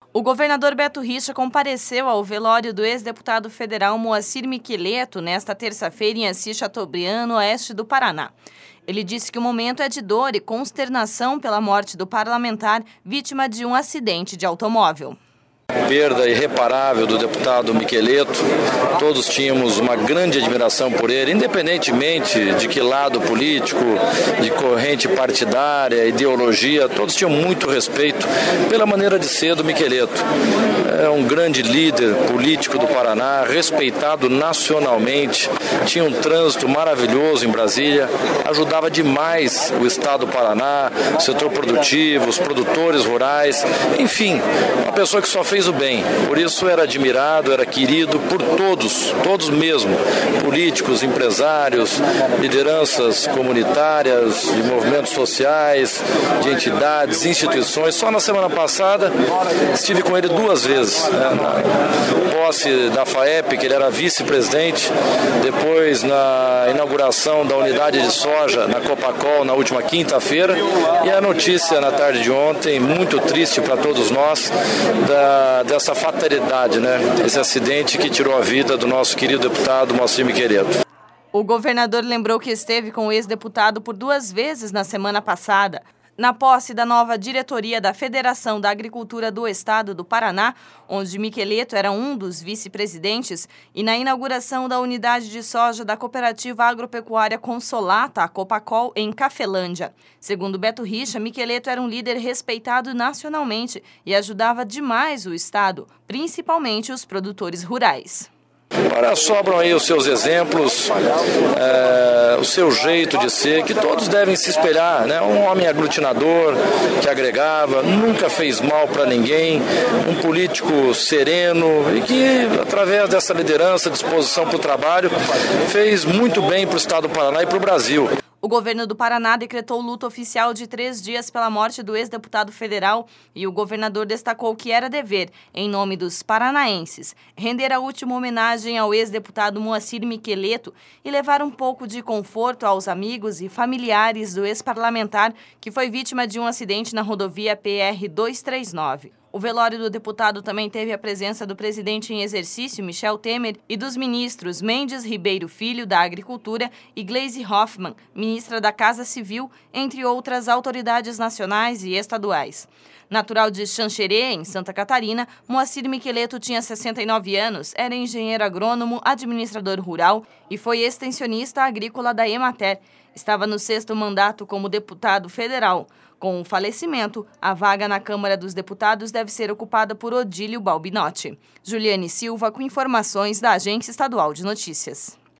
O governador Beto Richa compareceu ao velório do ex-deputado federal Moacir Miqueleto nesta terça-feira em Assis Chateaubriand, no oeste do Paraná. Ele disse que o momento é de dor e consternação pela morte do parlamentar vítima de um acidente de automóvel. Perda irreparável do deputado Miqueleto. Todos tínhamos uma grande admiração por ele, independentemente de que lado político, de corrente partidária, ideologia, todos tinham muito respeito pela maneira de ser do Miqueleto. É um grande líder político do Paraná, respeitado nacionalmente, tinha um trânsito maravilhoso em Brasília, ajudava demais o estado do Paraná, o setor produtivo, os produtores rurais, enfim, uma pessoa que só fez o bem. Por isso era admirado, era querido por todos mesmo, políticos, empresários, lideranças comunitárias, de movimentos sociais, de entidades, instituições. Só na semana passada estive com ele 2 vezes, na posse da FAEP, que ele era vice-presidente, depois na inauguração da unidade de soja na Copacol na última quinta-feira, e a notícia na tarde de ontem, muito triste para todos nós, dessa fatalidade, esse acidente que tirou a vida do nosso querido deputado Moacir Miqueleto. O governador lembrou que esteve com o ex-deputado por 2 vezes na semana passada, na posse da nova diretoria da Federação da Agricultura do Estado do Paraná, onde Miqueleto era um dos vice-presidentes, e na inauguração da unidade de soja da Cooperativa Agropecuária Consolata, a Copacol, em Cafelândia. Segundo Beto Richa, Miqueleto era um líder respeitado nacionalmente e ajudava demais o Estado, principalmente os produtores rurais. Agora sobram aí os seus exemplos, o seu jeito de ser, que todos devem se espelhar, Um homem aglutinador, que agregava, nunca fez mal para ninguém, um político sereno e que, através dessa liderança, disposição para o trabalho, fez muito bem para o estado do Paraná e para o Brasil. O governo do Paraná decretou luto oficial de 3 dias pela morte do ex-deputado federal e o governador destacou que era dever, em nome dos paranaenses, render a última homenagem ao ex-deputado Moacir Miqueleto e levar um pouco de conforto aos amigos e familiares do ex-parlamentar que foi vítima de um acidente na rodovia PR-239. O velório do deputado também teve a presença do presidente em exercício, Michel Temer, e dos ministros Mendes Ribeiro Filho, da Agricultura, e Gleisi Hoffmann, ministra da Casa Civil, entre outras autoridades nacionais e estaduais. Natural de Xanxerê, em Santa Catarina, Moacir Miqueleto tinha 69 anos, era engenheiro agrônomo, administrador rural e foi extensionista agrícola da Emater. Estava no 6º mandato como deputado federal. Com o falecimento, a vaga na Câmara dos Deputados deve ser ocupada por Odílio Balbinotti. Juliane Silva, com informações da Agência Estadual de Notícias.